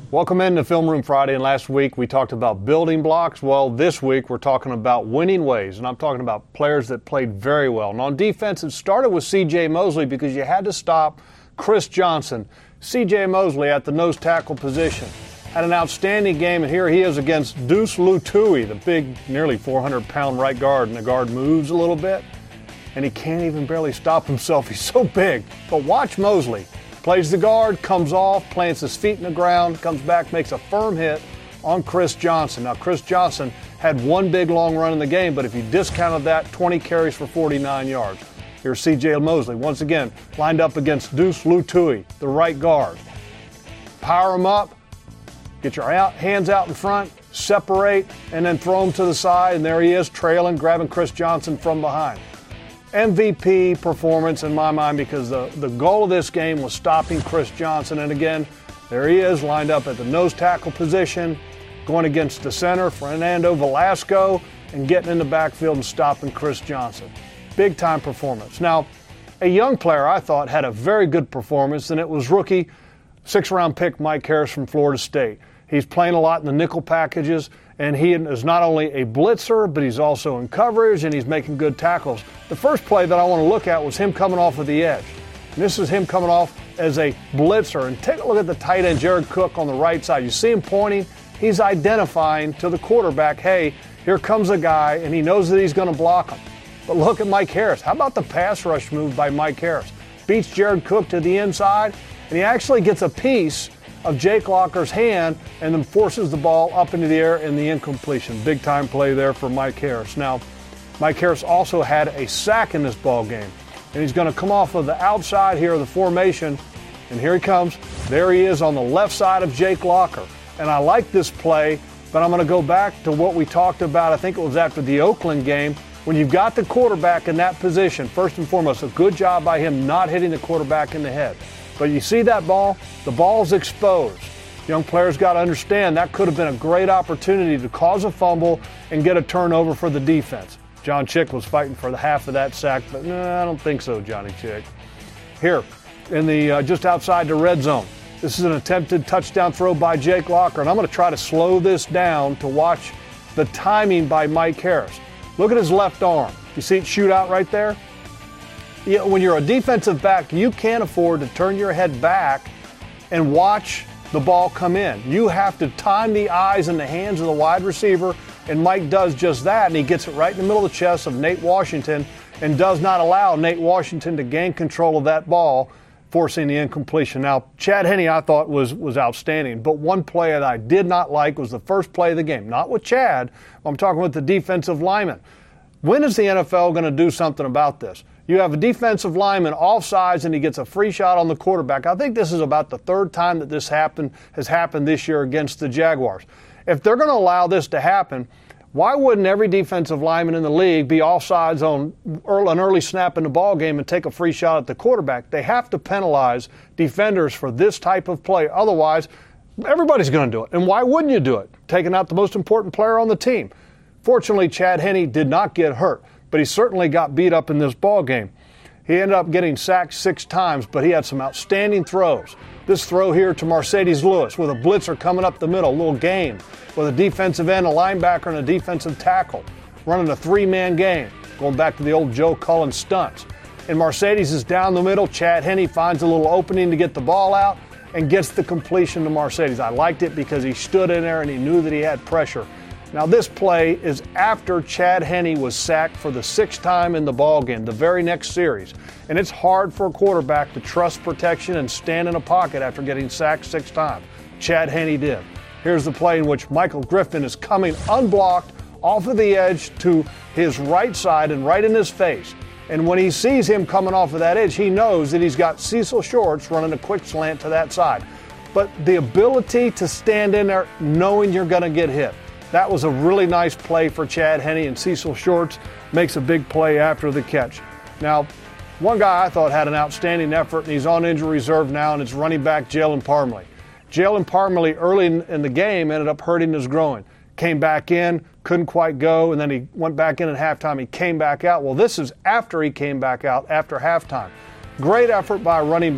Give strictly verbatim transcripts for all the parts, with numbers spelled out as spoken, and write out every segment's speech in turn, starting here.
Welcome into Film Room Friday, and last week we talked about building blocks. Well, this week we're talking about winning ways, and I'm talking about players that played very well. And on defense, it started with C J Mosley because you had to stop Chris Johnson. C J Mosley at the nose tackle position had an outstanding game, and here he is against Deuce Lutui, the big, nearly four hundred pound right guard, and the guard moves a little bit, and he can't even barely stop himself. He's so big. But watch Mosley. Plays the guard, comes off, plants his feet in the ground, comes back, makes a firm hit on Chris Johnson. Now, Chris Johnson had one big long run in the game, but if you discounted that, twenty carries for forty-nine yards. Here's C J Mosley, once again, lined up against Deuce Lutui, the right guard. Power him up, get your out, hands out in front, separate, and then throw him to the side, and there he is, trailing, grabbing Chris Johnson from behind. M V P performance in my mind because the, the goal of this game was stopping Chris Johnson. And again, there he is lined up at the nose tackle position, going against the center, Fernando Velasco, and getting in the backfield and stopping Chris Johnson. Big time performance. Now, a young player I thought had a very good performance, and it was rookie sixth round pick Mike Harris from Florida State. He's playing a lot in the nickel packages, and he is not only a blitzer, but he's also in coverage, and he's making good tackles. The first play that I want to look at was him coming off of the edge. And this is him coming off as a blitzer. And take a look at the tight end, Jared Cook, on the right side. You see him pointing. He's identifying to the quarterback, hey, here comes a guy, and he knows that he's going to block him. But look at Mike Harris. How about the pass rush move by Mike Harris? Beats Jared Cook to the inside, and he actually gets a piece of Jake Locker's hand and then forces the ball up into the air in the incompletion. Big time play there for Mike Harris. Now, Mike Harris also had a sack in this ball game, and he's going to come off of the outside here of the formation, and here he comes. There he is on the left side of Jake Locker, and I like this play, but I'm going to go back to what we talked about. I think it was after the Oakland game. When you've got the quarterback in that position, first and foremost, a good job by him not hitting the quarterback in the head. But you see that ball? The ball's exposed. Young players got to understand that could have been a great opportunity to cause a fumble and get a turnover for the defense. John Chick was fighting for the half of that sack, but no, I don't think so, Johnny Chick. Here, in the uh, just outside the red zone, this is an attempted touchdown throw by Jake Locker, and I'm going to try to slow this down to watch the timing by Mike Harris. Look at his left arm. You see it shoot out right there? You know, when you're a defensive back, you can't afford to turn your head back and watch the ball come in. You have to time the eyes and the hands of the wide receiver, and Mike does just that, and he gets it right in the middle of the chest of Nate Washington and does not allow Nate Washington to gain control of that ball, forcing the incompletion. Now, Chad Henne, I thought, was, was outstanding, but one play that I did not like was the first play of the game. Not with Chad. I'm talking with the defensive lineman. When is the N F L going to do something about this? You have a defensive lineman offsides and he gets a free shot on the quarterback. I think this is about the third time that this happened has happened this year against the Jaguars. If they're going to allow this to happen, why wouldn't every defensive lineman in the league be offsides on an early snap in the ball game and take a free shot at the quarterback? They have to penalize defenders for this type of play. Otherwise, everybody's going to do it. And why wouldn't you do it? Taking out the most important player on the team. Fortunately, Chad Henne did not get hurt, but he certainly got beat up in this ball game. He ended up getting sacked six times, but he had some outstanding throws. This throw here to Marcedes Lewis with a blitzer coming up the middle, a little game with a defensive end, a linebacker, and a defensive tackle, running a three-man game, going back to the old Joe Cullen stunts. And Marcedes is down the middle. Chad Henne finds a little opening to get the ball out and gets the completion to Marcedes. I liked it because he stood in there and he knew that he had pressure. Now, this play is after Chad Henne was sacked for the sixth time in the ballgame, the very next series. And it's hard for a quarterback to trust protection and stand in a pocket after getting sacked six times. Chad Henne did. Here's the play in which Michael Griffin is coming unblocked off of the edge to his right side and right in his face. And when he sees him coming off of that edge, he knows that he's got Cecil Shorts running a quick slant to that side. But the ability to stand in there knowing you're going to get hit. That was a really nice play for Chad Henne, and Cecil Shorts makes a big play after the catch. Now, one guy I thought had an outstanding effort, and he's on injury reserve now, and it's running back Jalen Parmalee. Jalen Parmalee early in, in the game ended up hurting his groin. Came back in, couldn't quite go, and then he went back in at halftime. He came back out. Well, this is after he came back out, after halftime. Great effort by a running back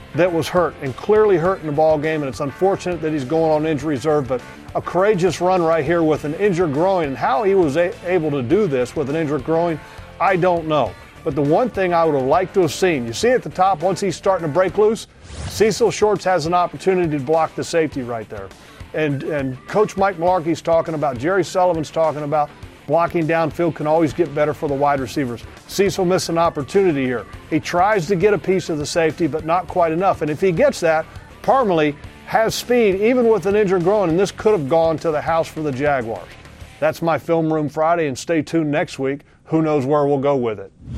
that was hurt and clearly hurt in the ball game, and it's unfortunate that he's going on injury reserve, but a courageous run right here with an injured groin. And how he was a- able to do this with an injured groin, I don't know. But the one thing I would have liked to have seen, you see at the top, once he's starting to break loose, Cecil Shorts has an opportunity to block the safety right there. And, and Coach Mike Mularkey's talking about, Jerry Sullivan's talking about, blocking downfield can always get better for the wide receivers. Cecil missed an opportunity here. He tries to get a piece of the safety, but not quite enough. And if he gets that, Parmalee has speed, even with an injured groin, and this could have gone to the house for the Jaguars. That's my Film Room Friday, and stay tuned next week. Who knows where we'll go with it.